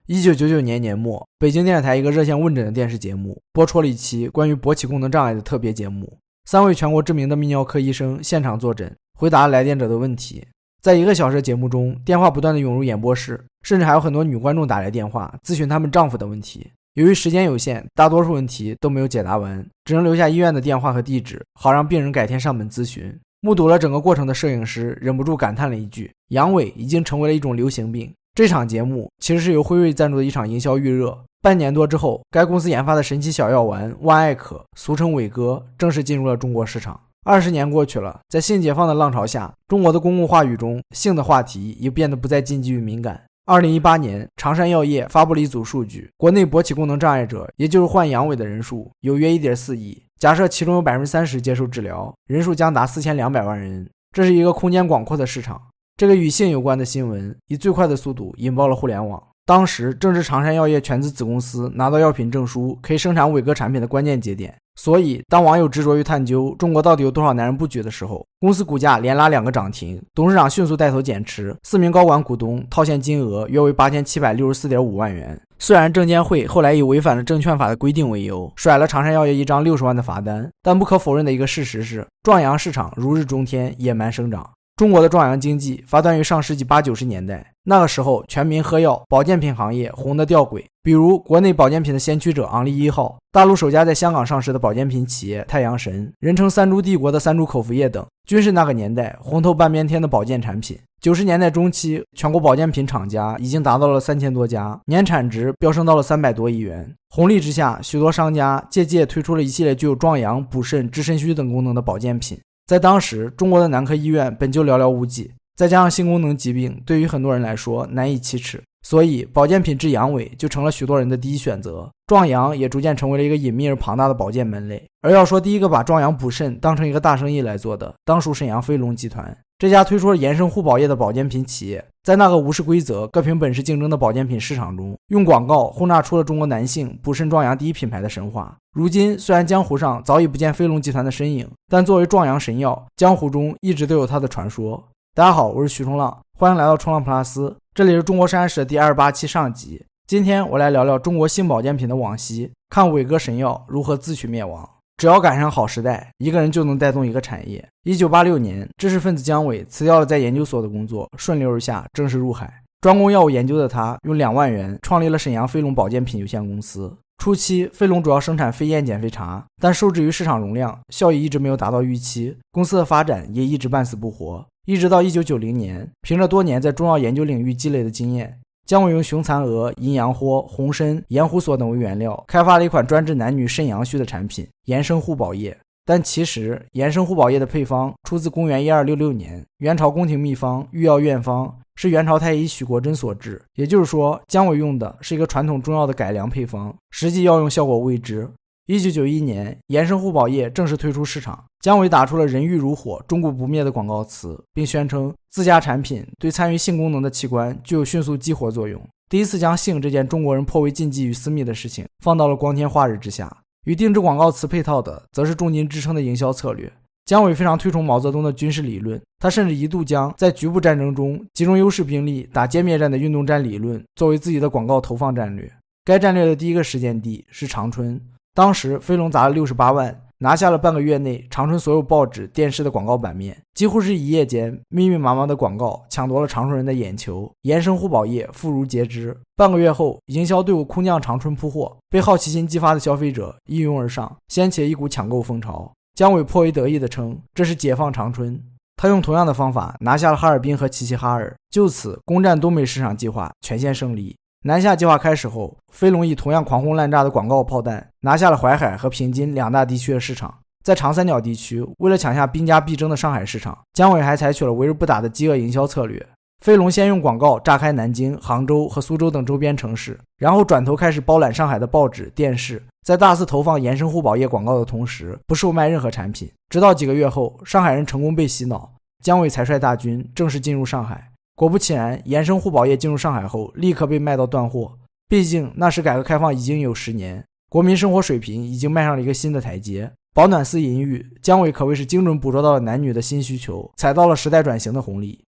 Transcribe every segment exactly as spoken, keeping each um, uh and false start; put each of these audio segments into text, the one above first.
一九九九年年末，北京电视台一个热线问诊的电视节目播出了一期关于勃起功能障碍的特别节目，三位全国知名的泌尿科医生现场坐诊，回答来电者的问题。在一个小时的节目中，电话不断的涌入演播室，甚至还有很多女观众打来电话咨询他们丈夫的问题。由于时间有限，大多数问题都没有解答完，只能留下医院的电话和地址，好让病人改天上门咨询。目睹了整个过程的摄影师忍不住感叹了一句：阳痿已经成为了一种流行病。这场节目其实是由辉瑞赞助的一场营销预热，半年多之后，该公司研发的神奇小药丸万艾可，俗称伟哥，正式进入了中国市场。二十年过去了，在性解放的浪潮下，中国的公共话语中，性的话题也变得不再禁忌与敏感。二零一八年，常山药业发布了一组数据，国内勃起功能障碍者，也就是患阳痿的人数有约 一点四亿，假设其中有 百分之三十 接受治疗，人数将达四千两百万人，这是一个空间广阔的市场。这个与性有关的新闻以最快的速度引爆了互联网，当时正是常山药业全资子公司拿到药品证书可以生产伟哥产品的关键节点。所以当网友执着于探究中国到底有多少男人不举的时候，公司股价连拉两个涨停，董事长迅速带头减持，四名高管股东套现金额约为 八千七百六十四点五万元。虽然证监会后来以违反了证券法的规定为由甩了常山药业一张六十万的罚单，但不可否认的一个事实是，壮阳市场如日中天，野蛮生长。中国的壮阳经济发端于上世纪八九十年代，那个时候全民喝药，保健品行业红得吊诡，比如国内保健品的先驱者昂利一号，大陆首家在香港上市的保健品企业太阳神，人称三株帝国的三株口服液等，均是那个年代红透半边天的保健产品。九十年代中期，全国保健品厂家已经达到了三千多家，年产值飙升到了三百多亿元。红利之下，许多商家借机推出了一系列具有壮阳、补肾、治肾虚等功能的保健品。在当时，中国的男科医院本就寥寥无几，再加上性功能疾病对于很多人来说难以启齿，所以保健品治阳痿就成了许多人的第一选择。壮阳也逐渐成为了一个隐秘而庞大的保健门类。而要说第一个把壮阳补肾当成一个大生意来做的，当属沈阳飞龙集团。这家推出了延伸护保液的保健品企业，在那个无视规则、各凭本事竞争的保健品市场中，用广告轰炸出了中国男性补肾壮阳第一品牌的神话。如今虽然江湖上早已不见飞龙集团的身影，但作为壮阳神药，江湖中一直都有它的传说。大家好，我是徐冲浪，欢迎来到冲浪 plus， 这里是中国山史的第二十八期上集。今天我来聊聊中国性保健品的往昔，看伟哥神药如何自取灭亡。只要赶上好时代，一个人就能带动一个产业。一九八六年，知识分子姜伟辞掉了在研究所的工作，顺流而下，正式入海。专攻药物研究的他，用两万元创立了沈阳飞龙保健品有限公司。初期，飞龙主要生产飞燕减肥茶，但受制于市场容量，效益一直没有达到预期，公司的发展也一直半死不活。一直到一九九零年，凭着多年在中药研究领域积累的经验，姜伟用雄蚕蛾、阴阳豁、红参、盐胡索等为原料，开发了一款专治男女肾阳虚的产品——延生护保液。但其实，延生护保液的配方出自公元一二六六年，元朝宫廷秘方《御药院方》是元朝太医许国珍所制，也就是说，姜伟用的是一个传统中药的改良配方，实际药用效果未知。一九九一年，延生护保液正式推出市场，姜伟打出了人欲如火、终古不灭的广告词，并宣称自家产品对参与性功能的器官具有迅速激活作用，第一次将性这件中国人颇为禁忌与私密的事情放到了光天化日之下。与定制广告词配套的则是重金支撑的营销策略。姜伟非常推崇毛泽东的军事理论，他甚至一度将在局部战争中集中优势兵力打歼灭战的运动战理论作为自己的广告投放战略。该战略的第一个实践地是长春，当时飞龙砸了六十八万，拿下了半个月内长春所有报纸电视的广告版面，几乎是一夜间密密麻麻的广告抢夺了长春人的眼球，延生护保液妇孺皆知。半个月后，营销队伍空降长春铺货，被好奇心激发的消费者一拥而上，掀起了一股抢购风潮。姜伟颇为得意地称这是解放长春。他用同样的方法拿下了哈尔滨和齐齐哈尔，就此攻占东北市场计划全线胜利。南下计划开始后，飞龙以同样狂轰滥炸的广告炮弹拿下了淮海和平津两大地区的市场。在长三角地区，为了抢下兵家必争的上海市场，姜伟还采取了围而不打的饥饿营销策略。飞龙先用广告炸开南京、杭州和苏州等周边城市，然后转头开始包揽上海的报纸、电视，在大肆投放延生护保液广告的同时，不售卖任何产品。直到几个月后，上海人成功被洗脑，姜伟才率大军正式进入上海。果不其然，延生护保液进入上海后，立刻被卖到断货。毕竟那时改革开放已经有十年，国民生活水平已经迈上了一个新的台阶。保暖思淫欲，姜伟可谓是精准捕捉到了男女的新需求，踩到了时代转型的红利。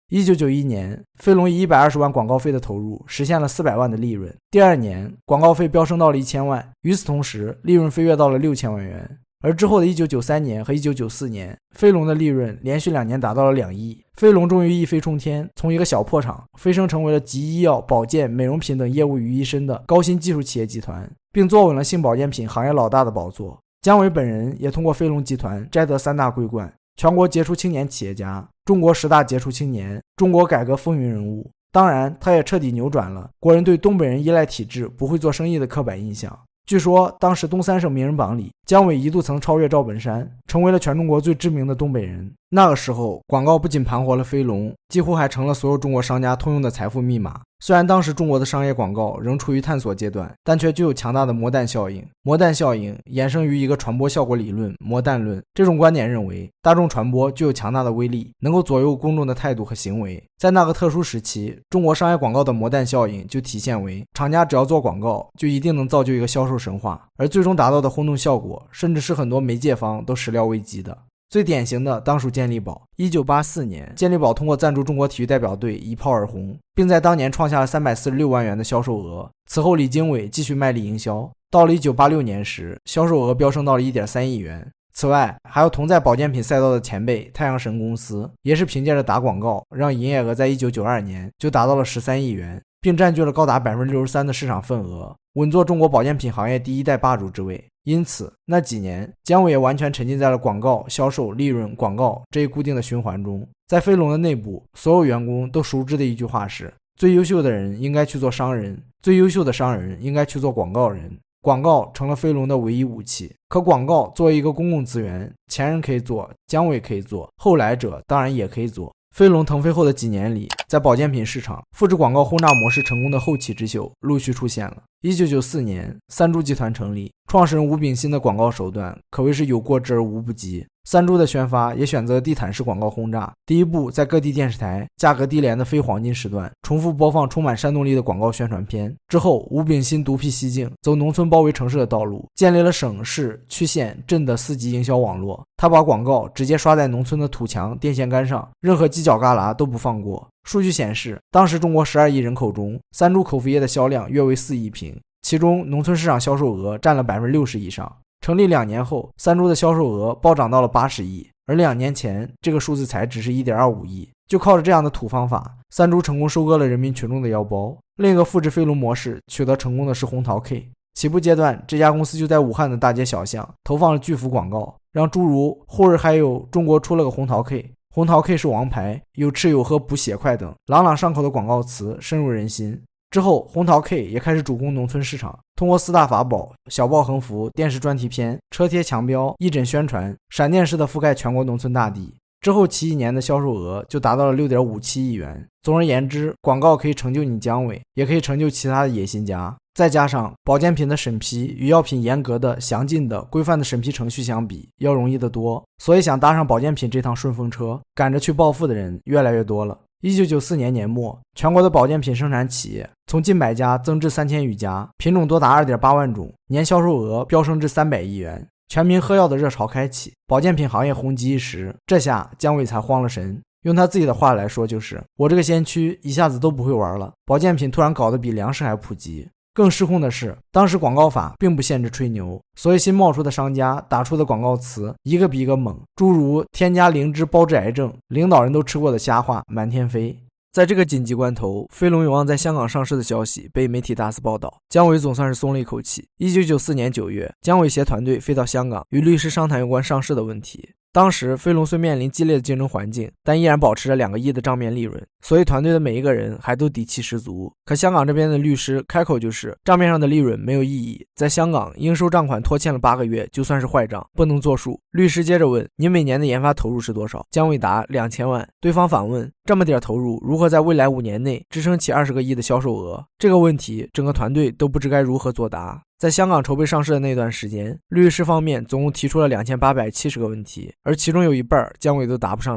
一九九一年，飞龙以一百二十万广告费的投入，实现了四百万的利润。第二年，广告费飙升到了一千万，与此同时，利润飞跃到了六千万元。而之后的一九九三年和一九九四年，飞龙的利润连续两年达到了两亿。飞龙终于一飞冲天，从一个小破厂飞升成为了集医药、保健、美容品等业务于一身的高新技术企业集团，并坐稳了性保健品行业老大的宝座。姜伟本人也通过飞龙集团摘得三大桂冠：全国杰出青年企业家、中国十大杰出青年、中国改革风云人物。当然，他也彻底扭转了国人对东北人依赖体制、不会做生意的刻板印象。据说当时东三省名人榜里，姜伟一度曾超越赵本山，成为了全中国最知名的东北人。那个时候，广告不仅盘活了飞龙，几乎还成了所有中国商家通用的财富密码。虽然当时中国的商业广告仍处于探索阶段，但却具有强大的魔弹效应。魔弹效应衍生于一个传播效果理论——魔弹论。这种观点认为，大众传播具有强大的威力，能够左右公众的态度和行为。在那个特殊时期，中国商业广告的魔弹效应就体现为，厂家只要做广告，就一定能造就一个销售神话，而最终达到的轰动效果，甚至是很多媒介方都始料未及的。最典型的当属健力宝。一九八四年，健力宝通过赞助中国体育代表队一炮而红，并在当年创下了三百四十六万元的销售额。此后李经纬继续卖力营销，到了一九八六年时，销售额飙升到了 一点三亿元。此外，还有同在保健品赛道的前辈太阳神公司，也是凭借着打广告，让营业额在一九九二年就达到了十三亿元，并占据了高达 百分之六十三 的市场份额，稳坐中国保健品行业第一代霸主之位。因此那几年，姜伟也完全沉浸在了广告、销售、利润、广告这一固定的循环中。在飞龙的内部，所有员工都熟知的一句话是：最优秀的人应该去做商人，最优秀的商人应该去做广告人。广告成了飞龙的唯一武器。可广告作为一个公共资源，前人可以做，姜伟可以做，后来者当然也可以做。飞龙腾飞后的几年里，在保健品市场复制广告轰炸模式成功的后起之秀陆续出现了。一九九四年，三株集团成立，创始人吴炳新的广告手段可谓是有过之而无不及。三株的宣发也选择地毯式广告轰炸，第一步在各地电视台价格低廉的非黄金时段重复播放充满煽动力的广告宣传片。之后，吴炳新独辟蹊径，走农村包围城市的道路，建立了省市区县镇的四级营销网络。他把广告直接刷在农村的土墙、电线杆上，任何犄角旮旯都不放过。数据显示，当时中国十二亿人口中，三株口服液的销量约为四亿瓶，其中农村市场销售额占了 百分之六十 以上。成立两年后，三株的销售额暴涨到了八十亿，而两年前这个数字才只是 一点二五亿。就靠着这样的土方法，三株成功收割了人民群众的腰包。另一个复制飞龙模式取得成功的是红桃 K。起步阶段，这家公司就在武汉的大街小巷投放了巨幅广告，让诸如后日还有中国出了个红桃 K， 红桃 K 是王牌，有吃有喝补血快等朗朗上口的广告词深入人心。之后，红桃 K 也开始主攻农村市场，通过四大法宝、小报横幅、电视专题片、车贴墙标、义诊宣传，闪电式的覆盖全国农村大地。之后其一年的销售额就达到了 六点五七亿元。总而言之，广告可以成就你姜伟，也可以成就其他的野心家。再加上保健品的审批与药品严格的、详尽的、规范的审批程序相比要容易得多，所以想搭上保健品这趟顺风车，赶着去暴富的人越来越多了。一九九四年年末，全国的保健品生产企业从近百家增至三千余家，品种多达 二点八万种，年销售额飙升至三百亿元。全民喝药的热潮开启，保健品行业红极一时。这下姜伟才慌了神，用他自己的话来说就是：我这个先驱一下子都不会玩了，保健品突然搞得比粮食还普及。更失控的是，当时广告法并不限制吹牛，所以新冒出的商家打出的广告词一个比一个猛，诸如添加灵芝包治癌症，领导人都吃过的瞎话满天飞。在这个紧急关头，飞龙有望在香港上市的消息被媒体大肆报道，姜伟总算是松了一口气。一九九四年九月，姜伟携团队飞到香港，与律师商谈有关上市的问题。当时飞龙虽面临激烈的竞争环境，但依然保持着两个亿的账面利润，所以团队的每一个人还都底气十足。可香港这边的律师开口就是账面上的利润没有意义，在香港应收账款拖欠了八个月就算是坏账，不能作数。律师接着问：你每年的研发投入是多少？姜伟答两千万。对方反问：这么点投入如何在未来五年内支撑起二十个亿的销售额？这个问题整个团队都不知该如何作答。在香港筹备上市的那段时间，律师方面总共提出了两千八百七十个问题，而其中有一半姜伟都答不上来。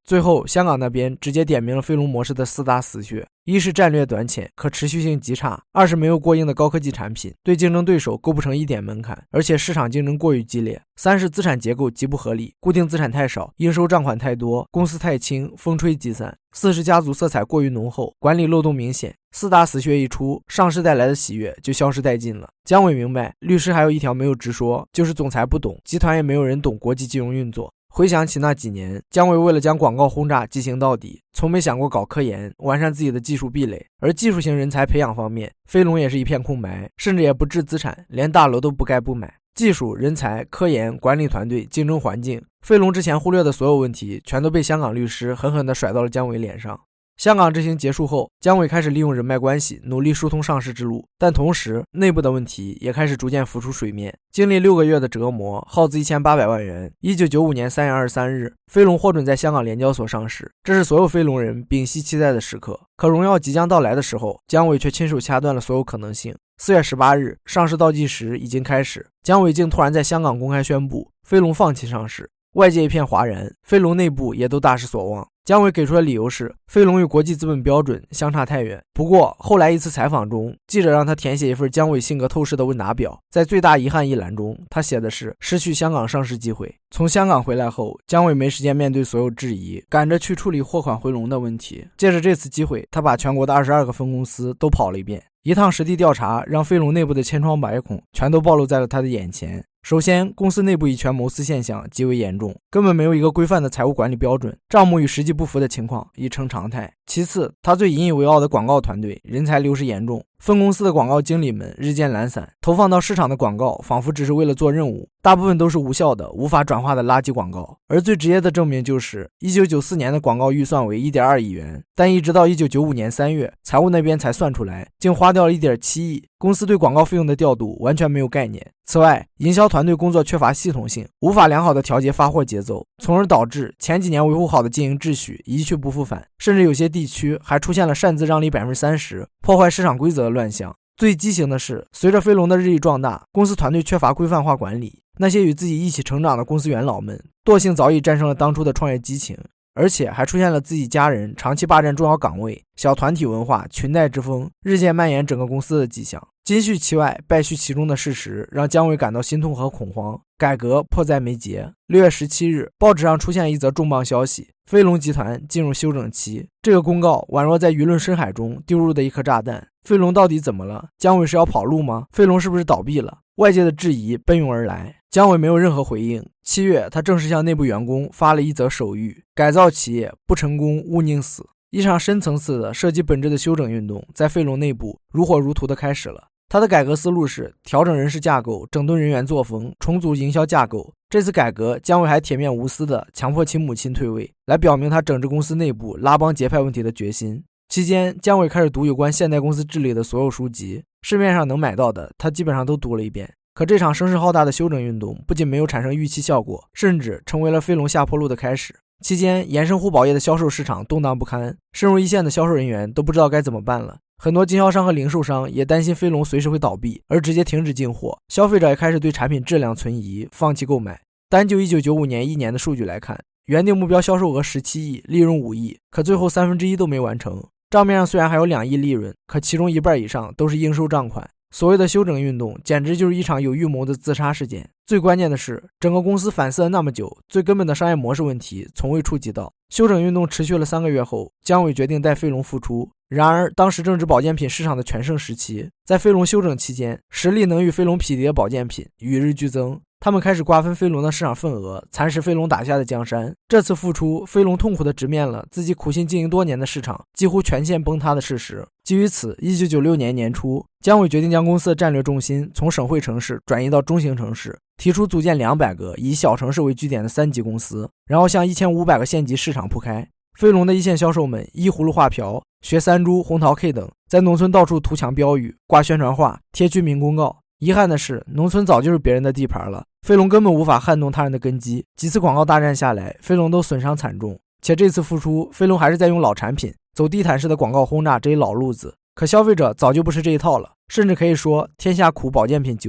最后香港那边直接点明了飞龙模式的四大死穴：一是战略短浅，可持续性极差；二是没有过硬的高科技产品，对竞争对手构不成一点门槛，而且市场竞争过于激烈；三是资产结构极不合理，固定资产太少，应收账款太多，公司太轻，风吹即散；四是家族色彩过于浓厚，管理漏洞明显。四大死穴一出，上市带来的喜悦就消失殆尽了。姜伟明白，律师还有一条没有直说，就是总裁不懂，集团也没有人懂国际金融运作。回想起那几年，姜伟为了将广告轰炸进行到底，从没想过搞科研，完善自己的技术壁垒。而技术型人才培养方面，飞龙也是一片空白，甚至也不置资产，连大楼都不该不买。技术、人才、科研、管理团队、竞争环境，飞龙之前忽略的所有问题，全都被香港律师狠狠地甩到了姜伟脸上。香港之行结束后，姜伟开始利用人脉关系努力疏通上市之路，但同时内部的问题也开始逐渐浮出水面。经历六个月的折磨，耗资一千八百万元，一九九五年三月二十三日，飞龙获准在香港联交所上市，这是所有飞龙人屏息期待的时刻。可荣耀即将到来的时候，姜伟却亲手掐断了所有可能性。四月十八日，上市倒计时已经开始，姜伟竟突然在香港公开宣布飞龙放弃上市，外界一片哗然，飞龙内部也都大失所望。姜伟给出的理由是飞龙与国际资本标准相差太远。不过后来一次采访中，记者让他填写一份姜伟性格透视的问答表，在最大遗憾一栏中，他写的是失去香港上市机会。从香港回来后，姜伟没时间面对所有质疑，赶着去处理货款回笼的问题。借着这次机会，他把全国的二十二个分公司都跑了一遍，一趟实地调查让飞龙内部的千疮百孔全都暴露在了他的眼前。首先，公司内部以权谋私现象极为严重，根本没有一个规范的财务管理标准，账目与实际不符的情况已成常态。其次，他最引以为傲的广告团队人才流失严重，分公司的广告经理们日渐懒散，投放到市场的广告仿佛只是为了做任务，大部分都是无效的、无法转化的垃圾广告。而最直接的证明就是一九九四年的广告预算为 一点二亿元，但一直到一九九五年三月，财务那边才算出来，竟花掉了 一点七亿。公司对广告费用的调度完全没有概念。此外，营销团队工作缺乏系统性，无法良好的调节发货节奏，从而导致前几年维护好的经营秩序一去不复返，甚至有些地区还出现了擅自让利 百分之三十， 破坏市场规则的乱象。最畸形的是，随着飞龙的日益壮大，公司团队缺乏规范化管理，那些与自己一起成长的公司元老们惰性早已战胜了当初的创业激情，而且还出现了自己家人长期霸占重要岗位、小团体文化、裙带之风日渐蔓延整个公司的迹象。金絮其外败絮其中的事实让姜伟感到心痛和恐慌，改革迫在眉睫。六月十七日，报纸上出现一则重磅消息，飞龙集团进入休整期。这个公告宛若在舆论深海中丢入的一颗炸弹。飞龙到底怎么了？姜伟是要跑路吗？飞龙是不是倒闭了？外界的质疑奔涌而来，姜伟没有任何回应。七月，他正式向内部员工发了一则手谕：改造企业不成功勿宁死。一场深层次的涉及本质的修整运动在飞龙内部如火如荼地开始了。他的改革思路是调整人事架构，整顿人员作风，重组营销架构。这次改革，姜伟还铁面无私地强迫其母亲退位，来表明他整治公司内部拉帮结派问题的决心。期间，姜伟开始读有关现代公司治理的所有书籍，市面上能买到的他基本上都读了一遍。可这场声势浩大的修整运动不仅没有产生预期效果，甚至成为了飞龙下坡路的开始。期间，衍生互保业的销售市场动荡不堪，深入一线的销售人员都不知道该怎么办了。很多经销商和零售商也担心飞龙随时会倒闭，而直接停止进货。消费者也开始对产品质量存疑，放弃购买。单就一九九五年一年的数据来看，原定目标销售额十七亿，利润五亿，可最后三分之一都没完成。账面上虽然还有两亿利润，可其中一半以上都是应收账款。所谓的修整运动简直就是一场有预谋的自杀事件。最关键的是，整个公司反思了那么久，最根本的商业模式问题从未触及到。修整运动持续了三个月后，姜伟决定带飞龙复出。然而当时正值保健品市场的全盛时期，在飞龙休整期间，实力能与飞龙匹敌的保健品与日俱增，他们开始瓜分飞龙的市场份额，蚕食飞龙打下的江山。这次复出，飞龙痛苦地直面了自己苦心经营多年的市场几乎全线崩塌的事实。基于此，一九九六年年初，姜伟决定将公司的战略重心从省会城市转移到中型城市，提出组建两百个以小城市为据点的三级公司，然后向一千五百个县级市场铺开。飞龙的一线销售们依葫芦画瓢，学三株、红桃 K 等，在农村到处涂墙标语、挂宣传画、贴居民公告。遗憾的是，农村早就是别人的地盘了，飞龙根本无法撼动他人的根基。几次广告大战下来，飞龙都损伤惨重。且这次复出，飞龙还是在用老产品，走地毯式的广告轰炸这一老路子。可消费者早就不是这一套了，甚至可以说天下苦保健品久矣。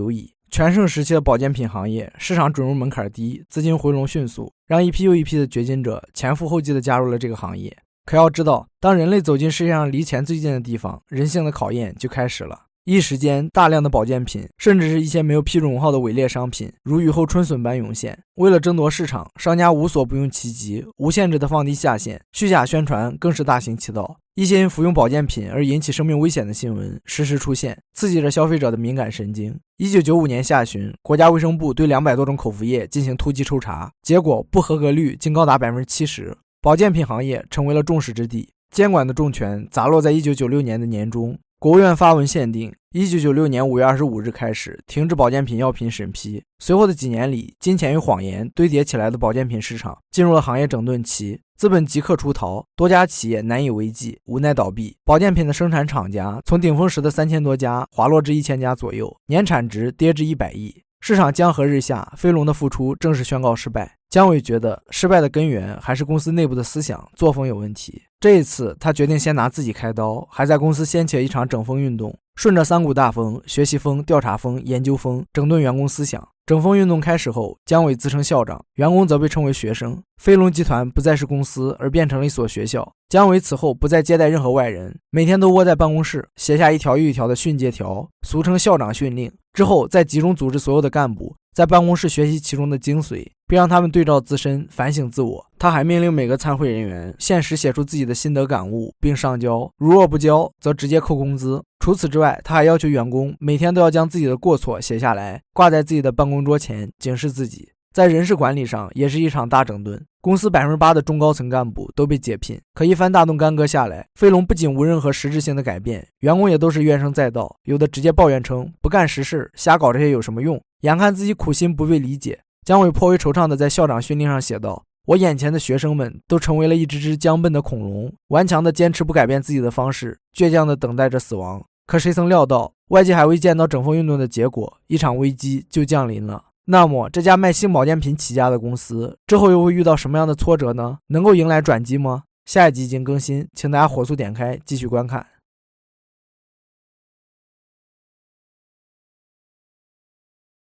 全盛时期的保健品行业，市场准入门槛低，资金回笼迅速，让一批又一批的掘金者前赴后继地加入了这个行业。可要知道，当人类走进世界上离钱最近的地方，人性的考验就开始了。一时间，大量的保健品，甚至是一些没有批准号的伪劣商品，如雨后春笋般涌现。为了争夺市场，商家无所不用其极，无限制的放低下限，虚假宣传更是大行其道。一些因服用保健品而引起生命危险的新闻时时出现，刺激着消费者的敏感神经。一九九五年下旬，国家卫生部对两百多种口服液进行突击抽查，结果不合格率竟高达 百分之七十， 保健品行业成为了众矢之的。监管的重拳砸落在一九九六年的年中，国务院发文限定，一九九六年五月二十五日开始停止保健品药品审批。随后的几年里，金钱与谎言堆叠起来的保健品市场进入了行业整顿期，资本即刻出逃，多家企业难以为继，无奈倒闭。保健品的生产厂家从顶峰时的三千多家滑落至一千家左右，年产值跌至一百亿。市场江河日下，飞龙的复出正式宣告失败。姜伟觉得失败的根源还是公司内部的思想作风有问题。这一次他决定先拿自己开刀，还在公司掀起了一场整风运动，顺着三股大风，学习风、调查风、研究风，整顿员工思想。整风运动开始后，姜伟自称校长，员工则被称为学生。飞龙集团不再是公司，而变成了一所学校。姜伟此后不再接待任何外人，每天都窝在办公室写下一条又一条的训诫条，俗称校长训令。之后再集中组织所有的干部在办公室学习其中的精髓，并让他们对照自身反省自我。他还命令每个参会人员限时写出自己的心得感悟并上交，如若不交则直接扣工资。除此之外，他还要求员工每天都要将自己的过错写下来，挂在自己的办公桌前警示自己。在人事管理上也是一场大整顿，公司 百分之八 的中高层干部都被解聘。可一番大动干戈下来，飞龙不仅无任何实质性的改变，员工也都是怨声载道，有的直接抱怨称不干实事，瞎搞这些有什么用，眼看自己苦心不被理解。姜伟颇为惆怅地在校长训令上写道，我眼前的学生们都成为了一只只僵笨的恐龙，顽强地坚持不改变自己的方式，倔强地等待着死亡。可谁曾料到，外界还未见到整风运动的结果，一场危机就降临了。那么这家卖性保健品起家的公司之后又会遇到什么样的挫折呢？能够迎来转机吗？下一集已经更新，请大家火速点开继续观看。